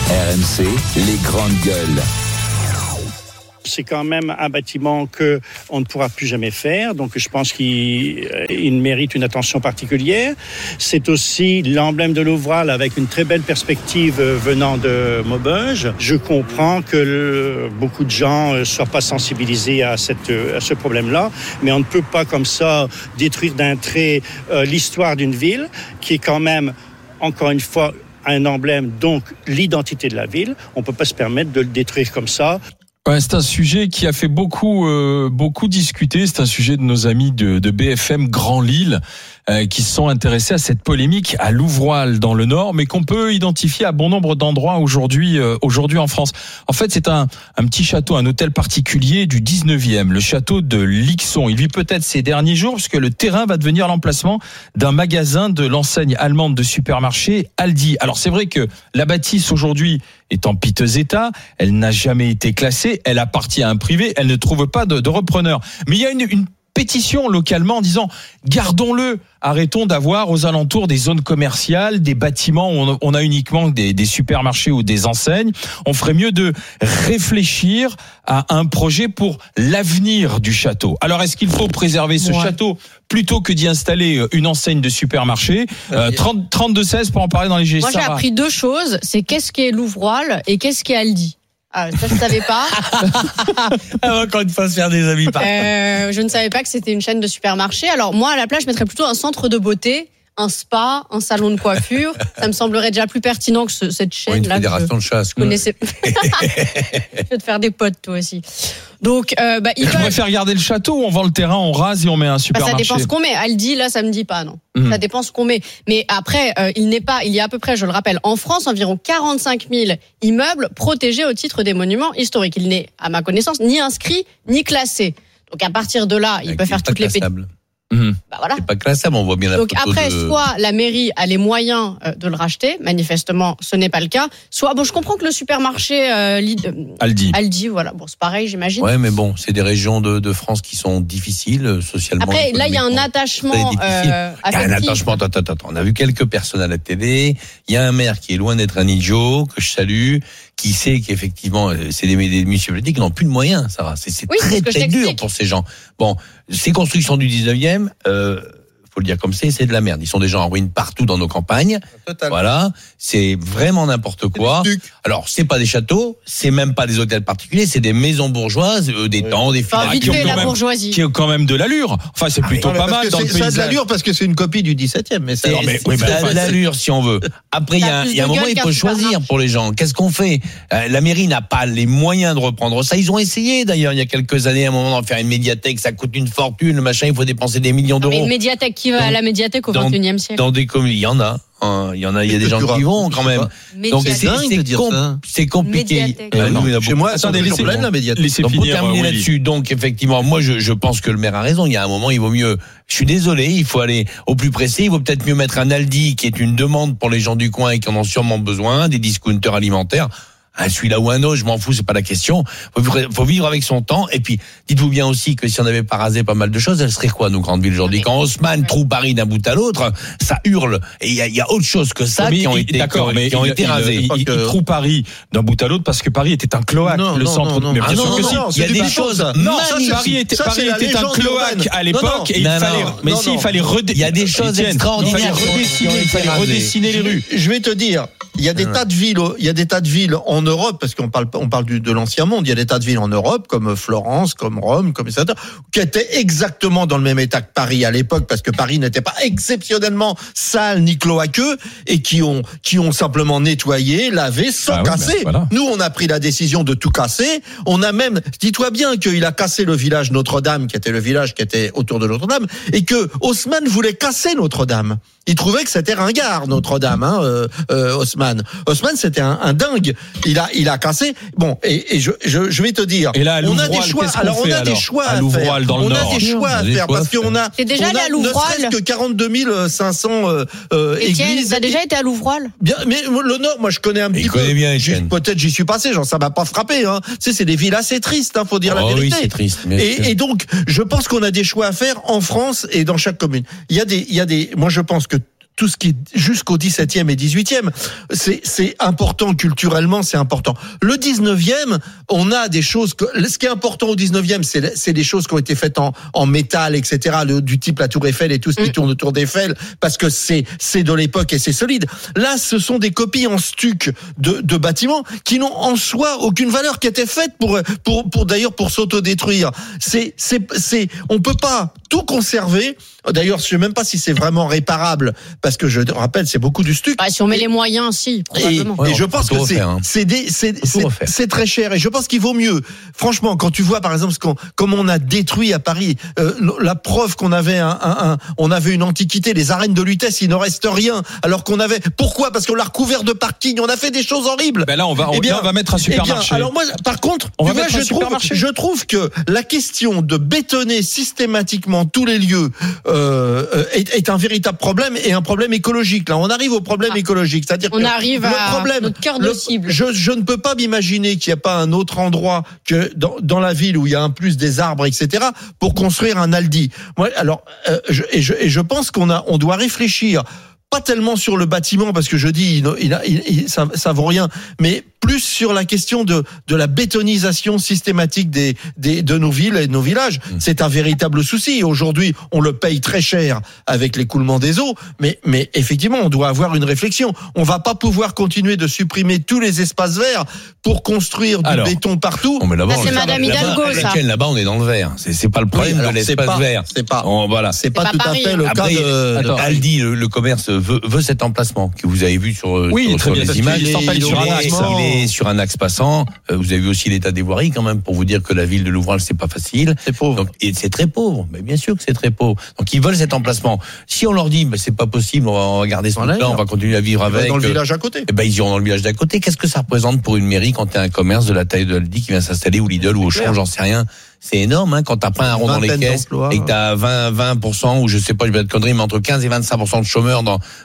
RMC, les grandes gueules. C'est quand même un bâtiment qu'on ne pourra plus jamais faire, donc je pense qu'il mérite une attention particulière. C'est aussi l'emblème de l'Ouvral avec une très belle perspective venant de Maubeuge. Je comprends que beaucoup de gens ne soient pas sensibilisés à ce problème-là, mais on ne peut pas comme ça détruire d'un trait l'histoire d'une ville qui est quand même, encore une fois, un emblème, donc l'identité de la ville. On ne peut pas se permettre de le détruire comme ça. Ouais, c'est un sujet qui a fait beaucoup discuter. C'est un sujet de nos amis de BFM Grand Lille qui se sont intéressés à cette polémique à Louvroil dans le Nord, mais qu'on peut identifier à bon nombre d'endroits aujourd'hui en France. En fait, c'est un petit château, un hôtel particulier du 19e, le château de Lixon. Il vit peut-être ces derniers jours puisque le terrain va devenir l'emplacement d'un magasin de l'enseigne allemande de supermarché Aldi. Alors c'est vrai que la bâtisse aujourd'hui est en piteux état, elle n'a jamais été classée, elle appartient à un privé, elle ne trouve pas de repreneur. Mais il y a une pétition localement en disant gardons-le, arrêtons d'avoir aux alentours des zones commerciales, des bâtiments où on a uniquement des supermarchés ou des enseignes. On ferait mieux de réfléchir à un projet pour l'avenir du château. Alors est-ce qu'il faut préserver ce château plutôt que d'y installer une enseigne de supermarché? 32-16 pour en parler dans les GSA. Moi j'ai appris deux choses, c'est qu'est-ce qu'est Louvroil et qu'est-ce qu'est Aldi. Ah, ça je savais pas. Encore une fois, se faire des amis. Je ne savais pas que c'était une chaîne de supermarchés. Alors moi, à la place, je mettrais plutôt un centre de beauté, un spa, un salon de coiffure. Ça me semblerait déjà plus pertinent que cette chaîne-là. Une fédération de chasse. Je vais te faire des potes, toi aussi. Donc, tu préfères garder le château ou on vend le terrain, on rase et on met un supermarché? Ça dépend ce qu'on met. Aldi, là, ça me dit pas, non. Ça dépend ce qu'on met. Mais après, il y a à peu près, je le rappelle, en France, environ 45 000 immeubles protégés au titre des monuments historiques. Il n'est, à ma connaissance, ni inscrit, ni classé. Donc, à partir de là, il peut faire toutes les pétitions. Voilà. C'est pas classable, on voit bien la Donc photo après, soit la mairie a les moyens de le racheter, manifestement ce n'est pas le cas, soit je comprends que le supermarché Aldi, voilà, c'est pareil j'imagine. Ouais, mais bon, c'est des régions de France qui sont difficiles socialement. Après là il y a un attachement attends, on a vu quelques personnes à la télé, il y a un maire qui est loin d'être un idiot, que je salue, qui sait qu'effectivement c'est des municipalités qui n'ont plus de moyens, ça va. C'est très dur pour ces gens. Bon, ces constructions du 19e, faut le dire comme c'est de la merde. Ils sont des gens en ruine partout dans nos campagnes. Totalement. Voilà, c'est vraiment n'importe quoi. Alors, c'est pas des châteaux, c'est même pas des hôtels particuliers, c'est des maisons bourgeoises, des temps, des filles qui ont quand même de l'allure. Enfin, c'est plutôt pas mal dans le paysage. Ça a de l'allure parce que c'est une copie du 17e, mais ça a de l'allure si on veut. Après, il y a un moment, il faut choisir pour les gens. Qu'est-ce qu'on fait? La mairie n'a pas les moyens de reprendre ça. Ils ont essayé d'ailleurs il y a quelques années, à un moment, d'en faire une médiathèque, ça coûte une fortune, le machin, il faut dépenser des millions d'euros. Une médiathèque qui va à la médiathèque au XXIe siècle. Dans des communes, il y en a. Il y a des gens qui y vont quand même. Donc c'est compliqué. Chez moi, attendez, laissez donc, finir. pour terminer là-dessus, donc effectivement, moi je pense que le maire a raison. Il y a un moment, il vaut mieux. Je suis désolé, il faut aller au plus pressé. Il vaut peut-être mieux mettre un Aldi qui est une demande pour les gens du coin et qui en ont sûrement besoin, des discounters alimentaires. Celui-là ou un autre, je m'en fous, c'est pas la question. Faut vivre avec son temps. Et puis, dites-vous bien aussi que si on n'avait pas rasé pas mal de choses, elles seraient quoi, nos grandes villes aujourd'hui? Quand Haussmann trouve Paris d'un bout à l'autre, ça hurle. Et il y a autre chose que ça qui ont été rasées. Il trouve Paris d'un bout à l'autre parce que Paris était un cloaque. Le centre. Mais bien sûr que si. Il y a des choses. Non, Paris était un cloaque à l'époque et il fallait il y a des choses extraordinaires. Il fallait redessiner les rues. Je vais te dire, il y a des tas de villes en Europe, parce qu'on parle de l'ancien monde, il y a des tas de villes en Europe, comme Florence, comme Rome, comme etc., qui étaient exactement dans le même état que Paris à l'époque, parce que Paris n'était pas exceptionnellement sale ni cloaqueux, et qui ont simplement nettoyé, lavé, sans casser. Voilà. Nous, on a pris la décision de tout casser. On a même, dis-toi bien qu'il a cassé le village Notre-Dame, qui était le village qui était autour de Notre-Dame, et que Haussmann voulait casser Notre-Dame. Il trouvait que c'était ringard, Notre-Dame, Haussmann. Haussmann, c'était un dingue. Il a cassé. Bon, et je vais te dire. Et là, on a des choix. Alors, on a des choix à faire. On a des choix à faire parce qu'on a. T'es déjà allé à Louvroil? Ne serait-ce que 42 500 églises. T'as déjà été à Louvroil? Bien, mais le Nord, moi, je connais un petit peu. Connais bien, peut-être j'y suis passé, genre ça m'a pas frappé. Tu sais, c'est des villes assez tristes, faut dire la vérité. Oui, c'est triste. Et donc, je pense qu'on a des choix à faire en France et dans chaque commune. Il y a des. Moi, je pense que tout ce qui est jusqu'au 17e et 18e. C'est important culturellement, c'est important. Le 19e, on a des choses ce qui est important au 19e, c'est des choses qui ont été faites en métal, etc., du type la Tour Eiffel et tout ce qui tourne autour d'Eiffel, parce que c'est de l'époque et c'est solide. Là, ce sont des copies en stuc de bâtiments qui n'ont en soi aucune valeur, qui étaient faites d'ailleurs pour s'autodétruire. On peut pas tout conserver. D'ailleurs, je sais même pas si c'est vraiment réparable, parce que je rappelle, c'est beaucoup du stuc. Si on met les moyens, si, probablement. Et je pense que c'est très cher. Et je pense qu'il vaut mieux. Franchement, quand tu vois, par exemple, comme on a détruit à Paris, la preuve qu'on avait on avait une antiquité, les arènes de Lutèce, il ne reste rien. Alors qu'on avait, pourquoi? Parce qu'on l'a recouvert de parking. On a fait des choses horribles. Ben là, on va mettre un supermarché. Alors moi, par contre, je trouve que la question de bétonner systématiquement tous les lieux, est un véritable problème, et un problème écologique. Là, on arrive au problème écologique, c'est-à-dire on arrive à notre cœur de cible. Je ne peux pas m'imaginer qu'il n'y a pas un autre endroit que dans la ville où il y a un plus des arbres, etc., pour construire un Aldi. Moi, alors, je pense on doit réfléchir. Pas tellement sur le bâtiment, parce que je dis ça vaut rien, mais plus sur la question de la bétonisation systématique de nos villes et de nos villages. C'est un véritable souci. Aujourd'hui, on le paye très cher avec l'écoulement des eaux, mais effectivement, on doit avoir une réflexion. On va pas pouvoir continuer de supprimer tous les espaces verts pour construire du béton partout. Mais là-bas, c'est Madame Hidalgo, ça. Là-bas, on est dans le vert. C'est pas le problème de l'espace vert. C'est pas tout à fait le cas de Aldi, le commerce veut cet emplacement que vous avez vu sur les images. Il est sur un axe passant. Vous avez vu aussi l'état des voiries, quand même, pour vous dire que la ville de Louvral, c'est pas facile. C'est pauvre. Donc, et c'est très pauvre. Mais bien sûr que c'est très pauvre. Donc ils veulent cet emplacement. Si on leur dit, c'est pas possible, on va garder ce truc-là, on va continuer à vivre avec. Dans le village à côté. Ils iront dans le village d'à côté. Qu'est-ce que ça représente pour une mairie quand t'as un commerce de la taille de Aldi qui vient s'installer, ou Lidl, ou Auchan, j'en sais rien. C'est énorme, quand t'as pas un rond dans les caisses et que t'as 20%, ou je sais pas, je vais être connerie, mais entre 15 et 25% de chômeurs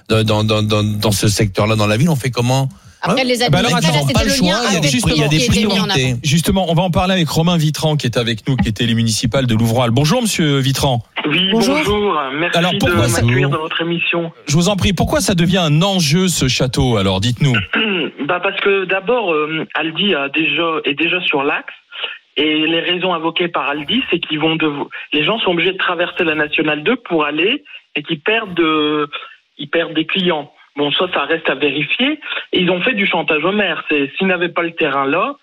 dans ce secteur-là, dans la ville, on fait comment? Après, les administrateurs, c'était le lien avec il y a des priorités. Justement, on va en parler avec Romain Vitran, qui est avec nous, qui est élu municipal de Louvral. Bonjour, monsieur Vitran. Oui, bonjour. Merci de m'accueillir dans votre émission. Je vous en prie, pourquoi ça devient un enjeu, ce château? Alors, dites-nous. Parce que d'abord, Aldi est déjà sur l'axe. Et les raisons invoquées par Aldi, c'est qu'ils les gens sont obligés de traverser la Nationale 2 pour aller, et qu'ils perdent des clients. Bon, ça reste à vérifier. Et ils ont fait du chantage au maire. S'ils n'avaient pas le terrain là,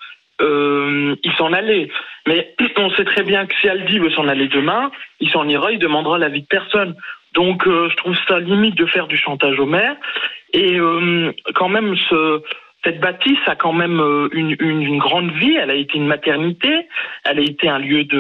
ils s'en allaient. Mais on sait très bien que si Aldi veut s'en aller demain, il s'en ira, il demandera l'avis de personne. Donc, je trouve ça limite de faire du chantage au maire. Et quand même, cette bâtisse a quand même une grande vie. Elle a été une maternité. Elle a été un lieu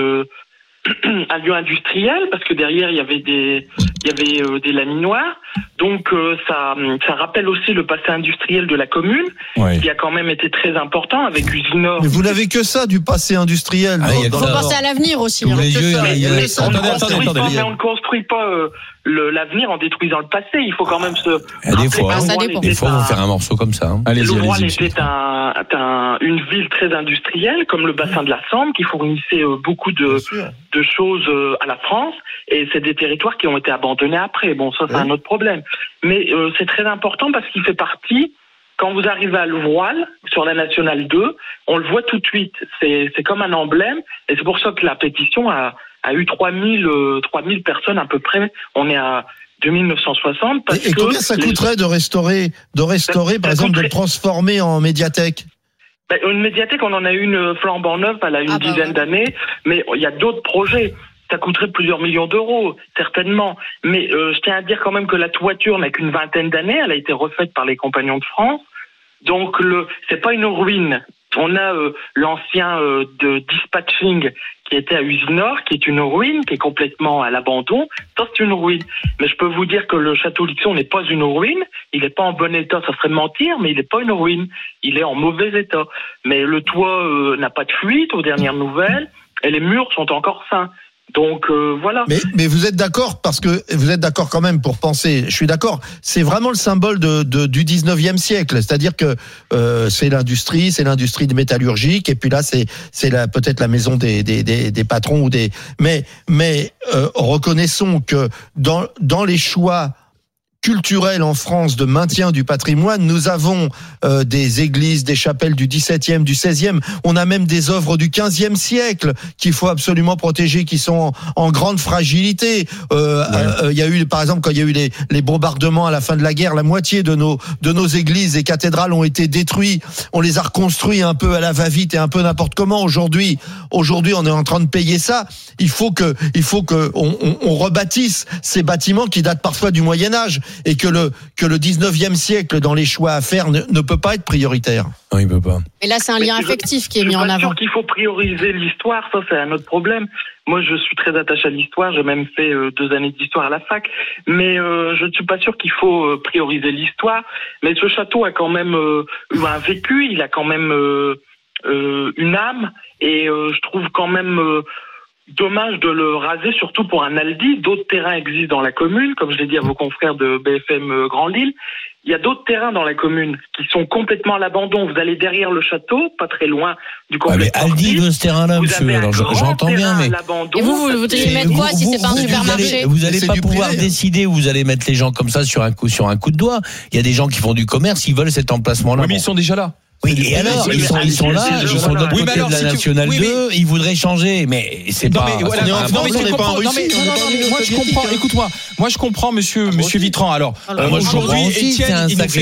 industriel, parce que derrière il y avait des laminoirs. Donc ça rappelle aussi le passé industriel de la commune, qui a quand même été très important avec Usinor. Mais vous n'avez que ça du passé industriel. Il faut penser à l'avenir aussi. Mais on ne construit pas l'avenir en détruisant le passé. Il faut quand même se. Des fois, il faut faire un morceau comme ça. Louvral était une ville très industrielle, comme le bassin de la Sambre, qui fournissait beaucoup de choses à la France, et c'est des territoires qui ont été abandonnés après. Bon, ça c'est un autre problème. Mais c'est très important parce qu'il fait partie. Quand vous arrivez à Louvral, sur la Nationale 2, on le voit tout de suite. C'est comme un emblème, et c'est pour ça que la pétition a eu 3000 personnes à peu près. On est à 2960. Et combien ça coûterait de restaurer, par exemple, de le transformer en médiathèque? Une médiathèque, on en a une flambant neuve, elle a une dizaine d'années, mais il y a d'autres projets. Ça coûterait plusieurs millions d'euros, certainement. Mais je tiens à dire quand même que la toiture n'a qu'une vingtaine d'années, elle a été refaite par les Compagnons de France. Donc c'est pas une ruine. On a l'ancien de dispatching qui était à Usinor, qui est une ruine, qui est complètement à l'abandon. Ça, c'est une ruine. Mais je peux vous dire que le château Lixon n'est pas une ruine. Il n'est pas en bon état, ça serait mentir, mais il n'est pas une ruine. Il est en mauvais état. Mais le toit n'a pas de fuite, aux dernières nouvelles, et les murs sont encore sains. Donc voilà. Mais vous êtes d'accord, parce que vous êtes d'accord quand même pour penser. Je suis d'accord. C'est vraiment le symbole du 19e siècle. C'est-à-dire que c'est l'industrie de métallurgique, et puis là c'est peut-être la maison des patrons ou des. Mais reconnaissons que dans les choix culturel en France de maintien du patrimoine. Nous avons des églises, des chapelles du XVIIe, du XVIe. On a même des œuvres du XVe siècle qu'il faut absolument protéger, qui sont en grande fragilité. Il y a eu, par exemple, quand il y a eu les bombardements à la fin de la guerre, la moitié de nos églises et cathédrales ont été détruites. On les a reconstruits un peu à la va-vite et un peu n'importe comment. Aujourd'hui, on est en train de payer ça. Il faut que on rebâtisse ces bâtiments qui datent parfois du Moyen-Âge, et que le 19e siècle dans les choix à faire ne peut pas être prioritaire. Non, il peut pas. Et là, c'est un lien affectif qui est mis en avant. Je suis sûr qu'il faut prioriser l'histoire, ça c'est un autre problème. Moi, je suis très attaché à l'histoire, j'ai même fait 2 années d'histoire à la fac, mais je ne suis pas sûr qu'il faut prioriser l'histoire. Mais ce château a quand même eu un vécu, il a quand même une âme, et je trouve quand même dommage de le raser, surtout pour un Aldi. D'autres terrains existent dans la commune, comme je l'ai dit à vos confrères de BFM Grand Lille. Il y a d'autres terrains dans la commune qui sont complètement à l'abandon. Vous allez derrière le château, pas très loin du complexe. Mais Aldi veut ce terrain-là, monsieur. Alors j'entends bien, mais et vous voudriez mettre quoi si c'est pas un supermarché? Vous allez pas pouvoir décider où vous allez mettre les gens comme ça sur un coup de doigt. Il y a des gens qui font du commerce, ils veulent cet emplacement-là. Oui, mais ils sont déjà là. Oui, et alors, ils sont là, ils sont de l'autre côté de la Nationale 2, ils voudraient changer, mais c'est pas... On est en France, on n'est pas en Russie. Moi, je comprends, écoute-moi, moi, je comprends, monsieur Vitran. Alors, aujourd'hui, Étienne,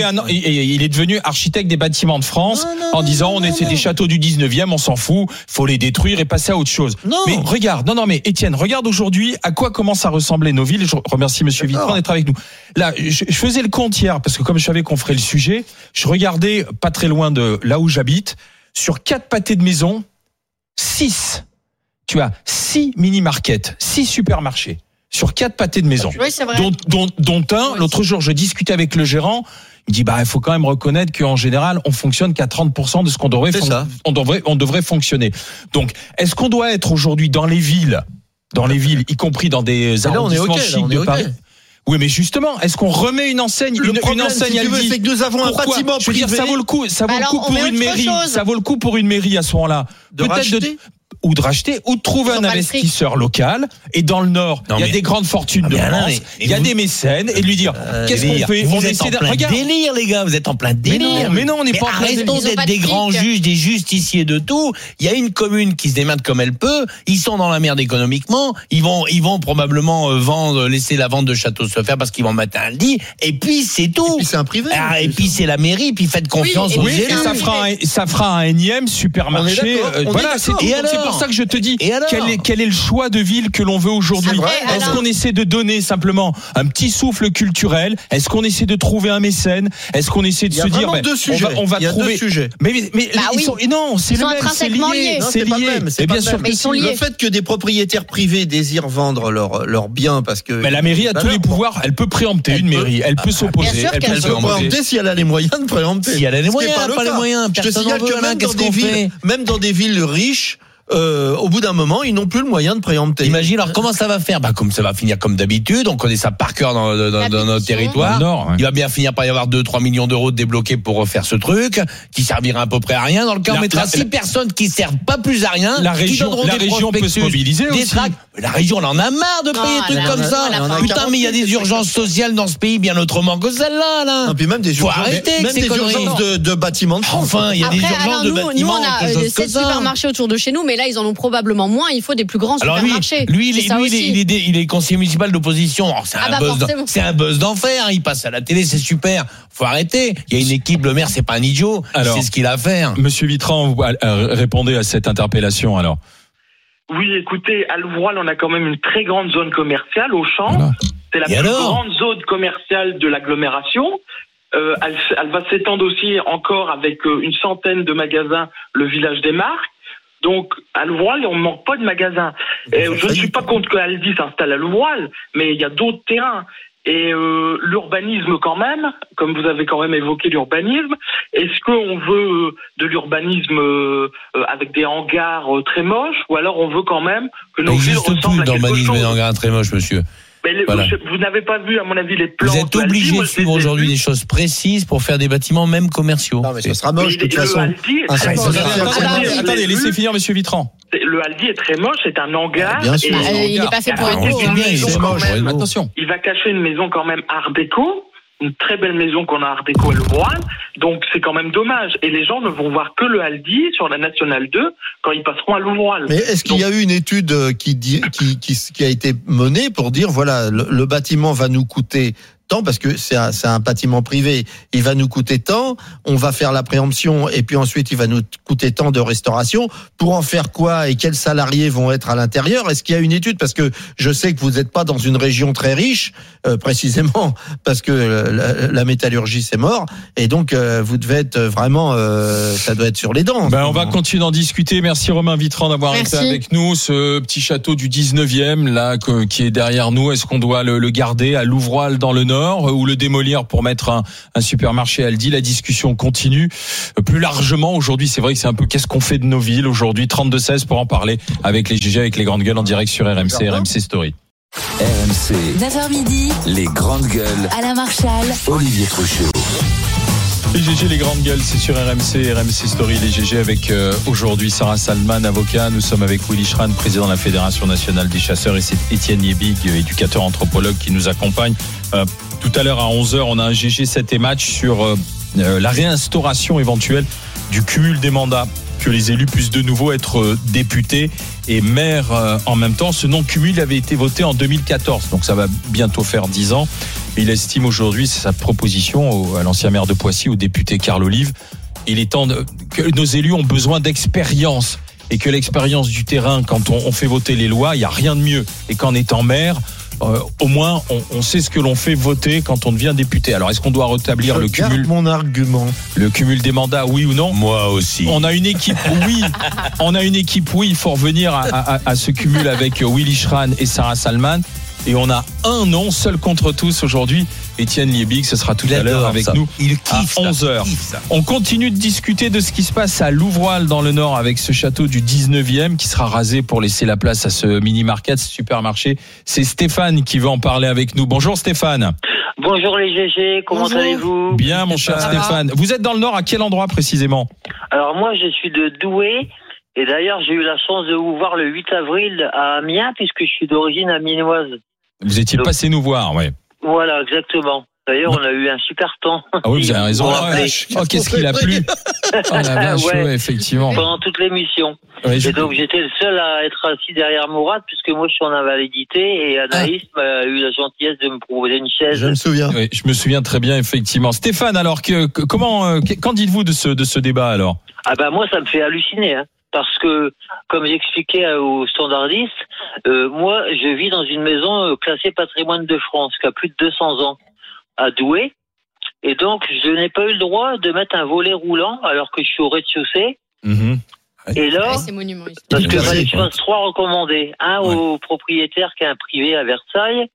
il est devenu architecte des bâtiments de France, en disant, c'est des châteaux du 19e, on s'en fout, faut les détruire et passer à autre chose. Mais regarde, mais Étienne, regarde aujourd'hui à quoi commencent à ressembler nos villes. Je remercie monsieur Vitran d'être avec nous. Là, je faisais le compte hier, parce que comme je savais qu'on ferait le sujet, je regardais pas très loin de là où j'habite, sur 4 pâtés de maison, 6. Tu as 6 mini-markets, 6 supermarchés sur 4 pâtés de maison. Oui, c'est vrai. Dont un, l'autre jour, je discutais avec le gérant. Il dit, il faut quand même reconnaître qu'en général, on fonctionne qu'à 30% de ce qu'on devrait, on devrait fonctionner. Donc, est-ce qu'on doit être aujourd'hui dans les villes, y compris dans des arrondissements chics de Paris? Oui, mais justement, est-ce qu'on remet une enseigne, une enseigne Aldi? C'est que nous avons un bâtiment privé. Je veux dire, ça vaut le coup pour une mairie. Ça vaut le coup pour une mairie à ce moment-là. Ou de racheter, ou de trouver un investisseur local. Et dans le Nord, il y a des grandes fortunes de France, il y a des mécènes, et de lui dire, qu'est-ce qu'on fait? Vous êtes en plein délire, les gars, vous êtes en plein délire. Mais non, on n'est pas en plein délire. Arrêtons d'être des grands juges, des justiciers de tout. Il y a une commune qui se démerde comme elle peut, ils sont dans la merde économiquement, ils vont probablement laisser la vente de châteaux se faire parce qu'ils vont mettre un Aldi, et puis c'est tout. Et puis c'est un privé. Et puis c'est la mairie, puis faites confiance aux élus. Et ça fera un énième supermarché. Voilà, c'est pour ça que je te dis, quel est le choix de ville que l'on veut aujourd'hui? Est-ce qu'on essaie de donner simplement un petit souffle culturel? Est-ce qu'on essaie de trouver un mécène? Est-ce qu'on essaie de se dire, on va trouver... deux sujets. Mais non, c'est le même, c'est lié. C'est lié. Et bien sûr que le fait que des propriétaires privés désirent vendre leurs biens parce que... Mais la mairie a tous les pouvoirs, elle peut préempter une mairie, elle peut s'opposer, elle peut préempter si elle a les moyens de préempter. Si elle a les moyens, pas les moyens. Je te signale que même dans des villes riches, au bout d'un moment, ils n'ont plus le moyen de préempter. Imagine, alors comment ça va faire? Comme ça va finir comme d'habitude, on connaît ça par cœur dans notre territoire. Nord, ouais. Il va bien finir par y avoir 2-3 millions d'euros débloqués pour refaire ce truc, qui servira à peu près à rien. Dans le cas, on mettra 6 personnes qui servent pas plus à rien. La région peut se mobiliser aussi. La région, elle en a marre de payer des trucs comme ça. Putain, mais il y a des urgences sociales dans ce pays bien autrement que celle-là, là. Et puis même des urgences de bâtiments de France. Enfin, il y a des urgences de bâtiments. Nous, on a 7 supermarchés autour de chez nous, mais là, ils en ont probablement moins. Il faut des plus grands supermarchés. Il est conseiller municipal d'opposition. C'est un buzz d'enfer. Il passe à la télé, c'est super. Faut arrêter. Il y a une équipe, le maire, c'est pas un idiot. C'est ce qu'il a à faire. Monsieur Vitran, vous répondez à cette interpellation, alors. Oui, écoutez, à Louvroil, on a quand même une très grande zone commerciale, Auchan. Voilà. C'est la plus grande zone commerciale de l'agglomération. Elle va s'étendre aussi encore avec une centaine de magasins, le village des marques. Donc, à Louvroil, on ne manque pas de magasins. Je ne suis pas contre que Aldi s'installe à Louvroil, mais il y a d'autres terrains. Et l'urbanisme quand même, comme vous avez quand même évoqué l'urbanisme, est-ce qu'on veut de l'urbanisme avec des hangars très moches, ou alors on veut quand même que nos villes ressemblent à quelque chose? L'urbanisme et des hangars très moches, monsieur. Mais vous n'avez pas vu, à mon avis, les plans. Vous êtes obligé de suivre aujourd'hui des choses précises pour faire des bâtiments même commerciaux. Non, mais ça sera moche de toute façon. Attendez, laissez finir monsieur Vitran. Le Aldi est très moche, c'est un hangar. Bien sûr. Il n'est pas fait pour être beau. Attention. Il va cacher une maison quand même art déco. une très belle maison qu'on a Art déco à Louvroil, donc c'est quand même dommage. Et les gens ne vont voir que le Aldi sur la Nationale 2 quand ils passeront à Louvroil. Mais est-ce qu'il y a eu une étude qui a été menée pour dire, voilà, le bâtiment va nous coûter tant, parce que c'est un bâtiment privé, il va nous coûter tant, on va faire la préemption et puis ensuite il va nous coûter tant de restauration, pour en faire quoi et quels salariés vont être à l'intérieur? Est-ce qu'il y a une étude? Parce que je sais que vous n'êtes pas dans une région très riche, précisément parce que la métallurgie c'est mort, et donc vous devez être vraiment, ça doit être sur les dents. On va continuer d'en discuter. Merci Romain Vitran d'avoir été avec nous. Ce petit château du 19e là qui est derrière nous, est-ce qu'on doit le garder à Louvroil dans le Nord ou le démolir pour mettre un supermarché Aldi? La discussion continue. Plus largement aujourd'hui, c'est vrai que c'est un peu qu'est-ce qu'on fait de nos villes aujourd'hui. 32-16 pour en parler avec les GG, avec les grandes gueules en direct sur RMC Story. RMC 9h midi, les grandes gueules. Alain Marchal, Olivier Truchot. Les GG, les grandes gueules, c'est sur RMC Story, les GG avec aujourd'hui Sarah Salman, avocat. Nous sommes avec Willy Schran, président de la Fédération nationale des chasseurs, et c'est Étienne Yebig, éducateur anthropologue, qui nous accompagne. Tout à l'heure à 11h, on a un GG 7 et match sur la réinstauration éventuelle du cumul des mandats, que les élus puissent de nouveau être députés et maires en même temps. Ce non-cumul avait été voté en 2014, donc ça va bientôt faire 10 ans. Il estime aujourd'hui, c'est sa proposition à l'ancien maire de Poissy, au député Carl Olive, il est temps que nos élus ont besoin d'expérience, et que l'expérience du terrain, quand on fait voter les lois, il n'y a rien de mieux. Et qu'en étant maire, au moins on sait ce que l'on fait voter quand on devient député. Alors est-ce qu'on doit rétablir le cumul? Mon argument. Le cumul des mandats, oui ou non? Moi aussi. On a une équipe, oui. Il faut revenir à ce cumul avec Willy Schran et Sarah Salman. Et on a un nom, seul contre tous aujourd'hui, Étienne Liebig. Ce sera tout à l'heure avec nous à 11h. On continue de discuter de ce qui se passe à Louvroil dans le Nord, avec ce château du 19e qui sera rasé pour laisser la place à ce mini-market, ce supermarché. C'est Stéphane qui veut en parler avec nous. Bonjour Stéphane. Bonjour les GG, comment allez-vous? Bien mon cher Stéphane. Vous êtes dans le Nord, à quel endroit précisément? Alors moi je suis de Douai. Et d'ailleurs, j'ai eu la chance de vous voir le 8 avril à Amiens, puisque je suis d'origine amiénoise. Vous étiez passé nous voir, oui. Voilà, exactement. D'ailleurs, on a eu un super temps. Ah oui, vous avez raison. Qu'est-ce qu'il a plu. La vache, ouais, effectivement. Pendant toute l'émission. Ouais, et donc, j'étais le seul à être assis derrière Mourad, puisque moi, je suis en invalidité, et Anaïs m'a eu la gentillesse de me proposer une chaise. Je me souviens. Oui, je me souviens très bien, effectivement. Stéphane, alors, qu'en dites-vous de ce débat, alors? Ah ben, moi, ça me fait halluciner, hein. Parce que, comme j'expliquais aux standardistes, moi, je vis dans une maison classée patrimoine de France, qui a plus de 200 ans, à Douai. Et donc, je n'ai pas eu le droit de mettre un volet roulant, alors que je suis au rez-de-chaussée. Mmh. Et là, parce que fallait que je fasse 3 recommandés. Un au propriétaire qui est un privé à Versailles,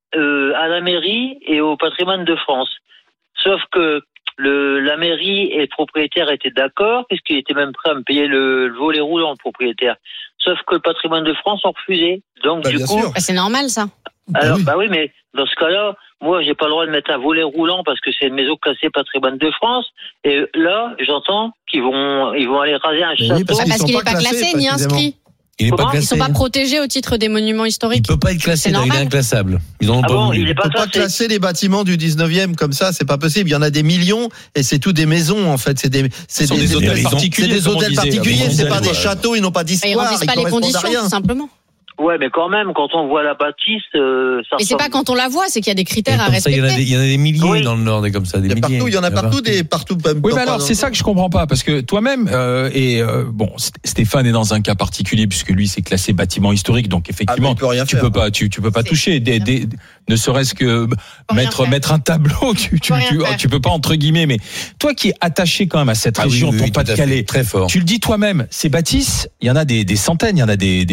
à la mairie et au patrimoine de France. Sauf que la mairie et le propriétaire étaient d'accord, puisqu'il était même prêt à me payer le volet roulant, le propriétaire. Sauf que le patrimoine de France ont refusé. Donc, du coup. C'est normal, ça. Alors, oui, mais dans ce cas-là, moi, j'ai pas le droit de mettre un volet roulant parce que c'est une maison classée patrimoine de France. Et là, j'entends qu'ils vont aller raser un château. Parce qu'il n'est pas classé ni inscrit. Il est pas classé. Ils sont pas protégés au titre des monuments historiques. Il peut pas être classé, il est inclassable. Ils n'ont pas voulu. Il peut pas classer les bâtiments du 19e comme ça, c'est pas possible. Il y en a des millions et c'est tout des maisons en fait. C'est des hôtels particuliers. C'est des hôtels particuliers, c'est pas des châteaux, ils n'ont pas d'histoire. Ils remplissent pas les conditions, tout simplement. Ouais, mais quand même, quand on voit la bâtisse, ça. Mais c'est pas quand on la voit, c'est qu'il y a des critères à respecter. Il y en a des milliers dans le Nord, des comme ça, des milliers. Il y en a partout, partout. Oui, mais alors c'est ça que je comprends pas, parce que toi-même bon, Stéphane est dans un cas particulier puisque lui c'est classé bâtiment historique, donc effectivement tu peux pas toucher, ne serait-ce que mettre un tableau, tu peux pas entre guillemets. Mais toi qui es attaché quand même à cette région, ton Pas-de-Calais, très fort. Tu le dis toi-même, ces bâtisses, il y en a des centaines, il y en a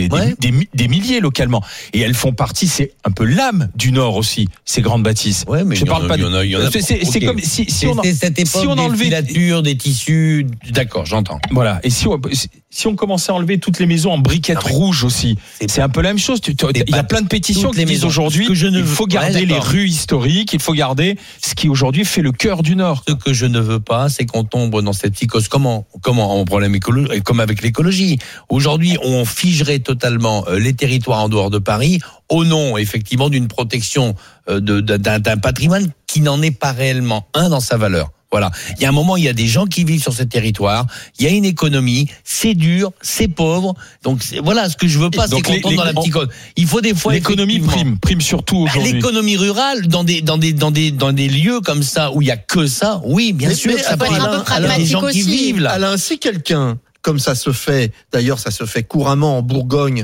des milliers localement, et elles font partie, c'est un peu l'âme du Nord aussi, ces grandes bâtisses. Ouais, mais je parle pas de. C'est comme si on cette époque des filatures, des tissus. D'accord, j'entends. Voilà. Et si on commençait à enlever toutes les maisons en briquettes rouges aussi, c'est un peu la même chose. Il y a plein de pétitions qui disent aujourd'hui il faut garder les rues historiques, il faut garder ce qui aujourd'hui fait le cœur du Nord. Ce que je ne veux pas, c'est qu'on tombe dans cette psychose. Comment en problème écologique, comme avec l'écologie. Aujourd'hui, on figerait totalement les territoires en dehors de Paris au nom effectivement d'une protection d'un patrimoine qui n'en est pas réellement un dans sa valeur. Voilà. Il y a un moment, il y a des gens qui vivent sur ce territoire. Il y a une économie. C'est dur, c'est pauvre. Donc voilà, ce que je veux pas, c'est qu'on tombe dans la petite code. Il faut des fois l'économie prime surtout aujourd'hui. L'économie rurale dans des lieux comme ça où il y a que ça. Oui, bien sûr. Mais ça peut être un peu pragmatique des gens aussi. qui vivent là. Alain, si quelqu'un, comme ça se fait, d'ailleurs ça se fait couramment en Bourgogne.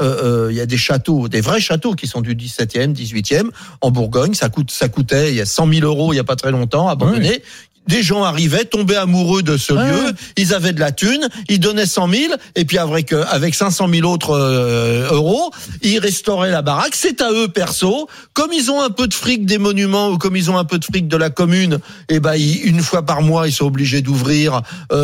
Il y a des châteaux, des vrais châteaux qui sont du 17e, 18e en Bourgogne. Ça coûtait il y a 100 000 euros il y a pas très longtemps, abandonné. Oui. Des gens arrivaient, tombaient amoureux de ce lieu, ils avaient de la thune, ils donnaient 100 000, et puis avec 500 000 autres euros, ils restauraient la baraque. C'est à eux perso. Comme ils ont un peu de fric des monuments ou comme ils ont un peu de fric de la commune, et ben une fois par mois, ils sont obligés d'ouvrir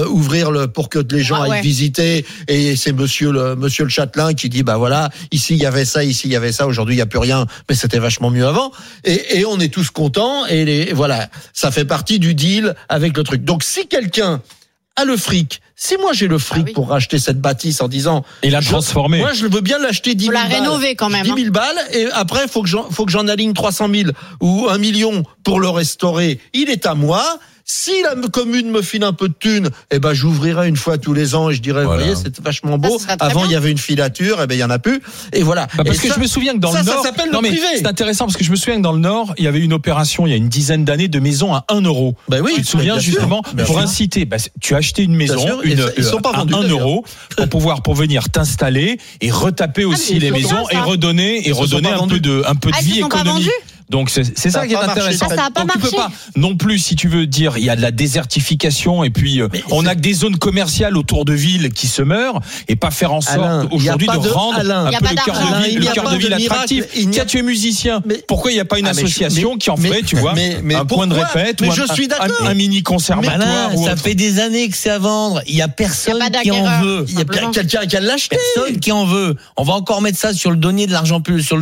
pour que les gens aillent visiter. Et c'est monsieur le châtelain qui dit bah voilà, ici il y avait ça, ici il y avait ça. Aujourd'hui il y a plus rien, mais c'était vachement mieux avant. Et on est tous contents. Et voilà, ça fait partie du deal avec le truc. Donc si quelqu'un a le fric, si moi j'ai le fric pour racheter cette bâtisse en disant et la transformer, moi je veux bien l'acheter 10 000 balles. Faut la rénover quand même. 10 000 balles et après faut que j'en aligne 300 000 ou 1 million pour le restaurer. Il est à moi. Si la commune me file un peu de thunes, eh ben j'ouvrirai une fois tous les ans et je dirais, voilà. Vous voyez, c'est vachement beau. Avant il y avait une filature, eh ben il y en a plus. Et voilà. Parce que je me souviens que dans le Nord, ça s'appelle le privé. C'est intéressant parce que je me souviens que dans le Nord, il y avait une opération il y a une dizaine d'années de maisons à 1 euro. Ben oui. Tu te souviens justement pour inciter. Tu as acheté une maison ils sont pas vendus, à 1 euro pour venir t'installer et retaper aussi les maisons et redonner un peu de vie économique. Donc c'est ça qui est intéressant. Ça a pas Donc marché. tu peux pas non plus, si tu veux dire, il y a de la désertification et puis on a que des zones commerciales autour de villes qui se meurent et pas faire en sorte aujourd'hui de rendre un peu le cœur de ville attractif. Tiens, tu es musicien. Pourquoi il n'y a pas une association qui en ferait, tu vois, un point de répète ou un mini conservatoire? Ça fait des années que c'est à vendre. Il y a personne qui en veut. Il y a quelqu'un qui a l'acheté. Personne qui en veut. On va encore mettre ça sur le dos de l'argent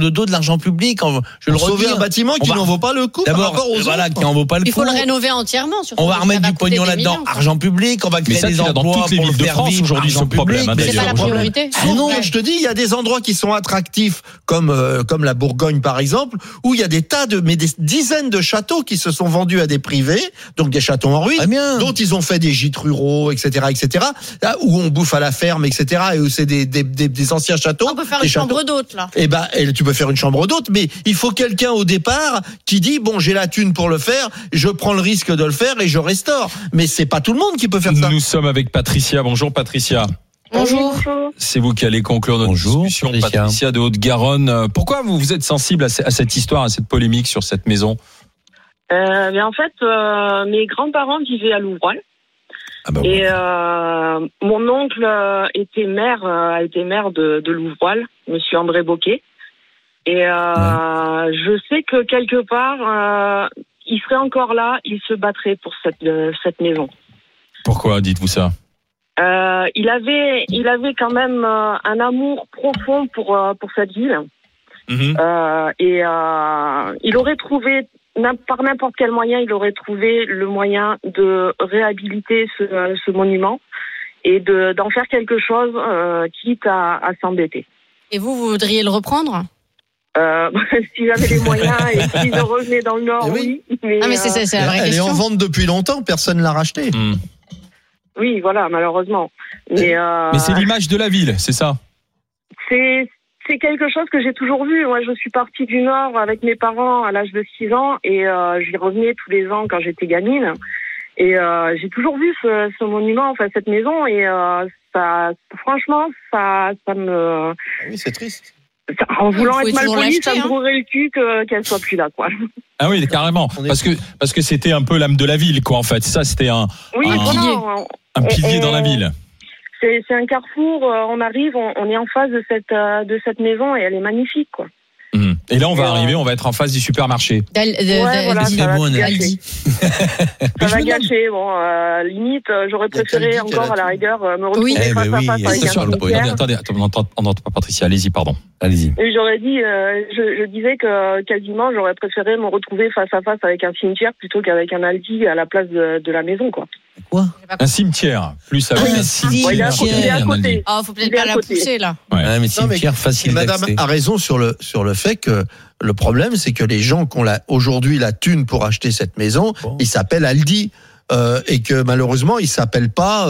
public. Je le redis. Qui n'en vaut pas le coup. D'abord, qui en vaut pas le coup. Il faut le rénover entièrement. On va remettre du pognon là-dedans, argent public. On va créer des emplois dans toutes les villes de France aujourd'hui ce problème. C'est pas la priorité. Non, je te dis, il y a des endroits qui sont attractifs, comme la Bourgogne par exemple, où il y a des dizaines de châteaux qui se sont vendus à des privés, donc des châteaux en ruine, dont ils ont fait des gîtes ruraux, etc., là, où on bouffe à la ferme, etc., et où c'est des anciens châteaux. On peut faire une chambre d'hôte là. Et tu peux faire une chambre d'hôte, mais il faut quelqu'un au départ qui dit bon, j'ai la thune pour le faire, je prends le risque de le faire et je restaure. Mais c'est pas tout le monde qui peut faire ça. Nous sommes avec Patricia. Bonjour Patricia. Bonjour. C'est vous qui allez conclure notre discussion, Patricia de Haute-Garonne. Pourquoi vous êtes sensible à cette histoire, à cette polémique sur cette maison? Mais en fait, mes grands-parents vivaient à Louvroil. Et mon oncle a été maire de Louvroil, monsieur André Boquet. Et je sais que quelque part, il serait encore là, il se battrait pour cette maison. Pourquoi dites-vous ça? Il avait quand même un amour profond pour cette ville. Et il aurait trouvé, par n'importe quel moyen, il aurait trouvé le moyen de réhabiliter ce monument et d'en faire quelque chose, quitte à s'embêter. Et vous voudriez le reprendre? Si j'avais les moyens et si je revenais dans le Nord, oui. Mais c'est la vraie question. Elle est en vente depuis longtemps, personne ne l'a rachetée. Oui, voilà, malheureusement. Mais c'est l'image de la ville, c'est ça? C'est quelque chose que j'ai toujours vu. Moi, je suis partie du Nord avec mes parents à l'âge de 6 ans et j'y revenais tous les ans quand j'étais gamine. Et j'ai toujours vu ce monument, enfin cette maison, et franchement, ça me... Oui, c'est triste. En voulant être mal poli, ça me brûlerait le cul qu'elle soit plus là, quoi. Ah oui, carrément. Parce que c'était un peu l'âme de la ville, quoi, en fait. Ça, c'était un pilier dans la ville. C'est un carrefour. On arrive, on est en face de cette maison et elle est magnifique, quoi. Et là, on va arriver, on va être en face du supermarché. Ça va gâcher. Bon, limite, j'aurais préféré encore à la rigueur me retrouver face à face avec un cimetière. Attendez, on n'entend pas Patricia. Allez-y, pardon. Allez-y. Et j'aurais dit, je disais que quasiment, j'aurais préféré me retrouver face à face avec un cimetière plutôt qu'avec un Aldi à la place de la maison, quoi. Quoi? Un cimetière, plus avec un cimetière. Il est à côté. Oh, faut peut-être pas la pousser, là. Ouais, mais cimetière facile Madame d'accès. a raison sur le fait que le problème, c'est que les gens qui ont aujourd'hui la thune pour acheter cette maison, ils s'appellent Aldi. Et que malheureusement il s'appelle pas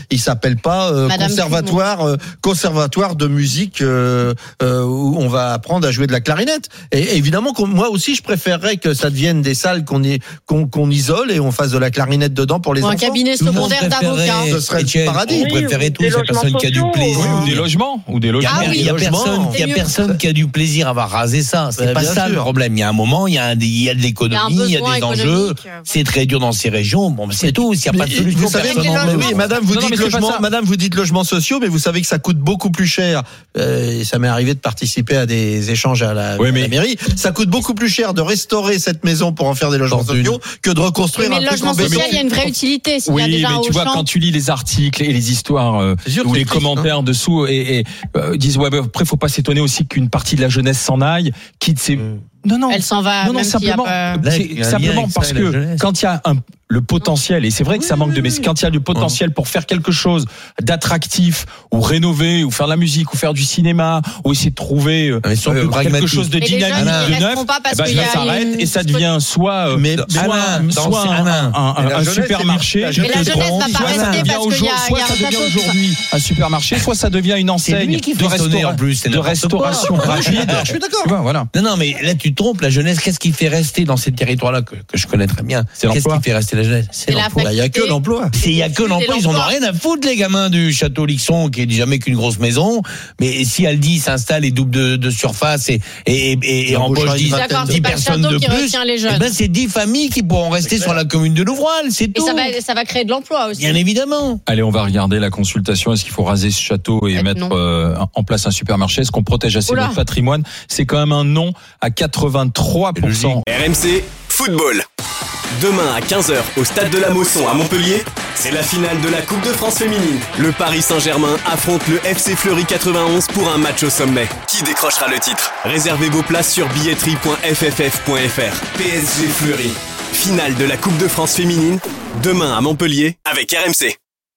conservatoire de musique où on va apprendre à jouer de la clarinette. Et évidemment moi aussi je préférerais que ça devienne des salles qu'on isole et on fasse de la clarinette dedans pour les enfants. Un cabinet secondaire d'avocats. Ce serait le paradis. Vous préférez tous ces personnes qui a du plaisir. Ou des logements. Il y a personne qui a du plaisir à avoir rasé ça. C'est pas ça le problème. Il y a un moment, il y a de l'économie, il y a des enjeux. C'est très dur dans ces régions. Bon, c'est tout. S'il n'y a pas de solution, vous savez, madame, vous dites logements sociaux, mais vous savez que ça coûte beaucoup plus cher. Ça m'est arrivé de participer à des échanges à la mairie. Ça coûte beaucoup plus cher de restaurer cette maison pour en faire des logements sociaux que de reconstruire un truc en béton. Mais le logement social, il y a une vraie utilité. Oui, mais tu vois, quand tu lis les articles et les histoires ou les commentaires dessous et disent après, faut pas s'étonner aussi qu'une partie de la jeunesse s'en aille, quitte ses. Non. Elle s'en va. Non, simplement parce que quand il y a le potentiel, et c'est vrai que ça manque mais quand il y a le potentiel pour faire quelque chose d'attractif, ou rénover, ou faire de la musique, ou faire du cinéma, ou essayer de trouver quelque chose de dynamique, de neuf, ça s'arrête et ça devient soit un supermarché, mais la jeunesse va pas rester parce qu'il y a ça devient aujourd'hui un supermarché, soit ça devient une enseigne de restauration rapide. Je suis d'accord. Voilà. Non, mais là tu te trompes. La jeunesse, qu'est-ce qui fait rester dans ces territoires-là que je connais très bien? Qu'est-ce qui fait rester la jeunesse? C'est l'emploi. Il n'y a que l'emploi. Il n'y a que l'emploi. Ils en ont rien à foutre, les gamins du Château Lixon, qui est jamais qu'une grosse maison. Mais si Aldi s'installe et double de surface et embauche 10 personnes de plus, c'est 10 familles qui pourront rester sur la commune de Louvral. C'est tout. Et ça va créer de l'emploi aussi. Bien évidemment. Allez, on va regarder la consultation. Est-ce qu'il faut raser ce château et mettre en place un supermarché? Est-ce qu'on protège assez notre patrimoine? C'est quand même un non à 83%. RMC Football. Demain à 15h au Stade de la Mosson à Montpellier, c'est la finale de la Coupe de France féminine. Le Paris Saint-Germain affronte le FC Fleury 91 pour un match au sommet. Qui décrochera le titre? Réservez vos places sur billetterie.fff.fr. PSG Fleury. Finale de la Coupe de France féminine, demain à Montpellier avec RMC.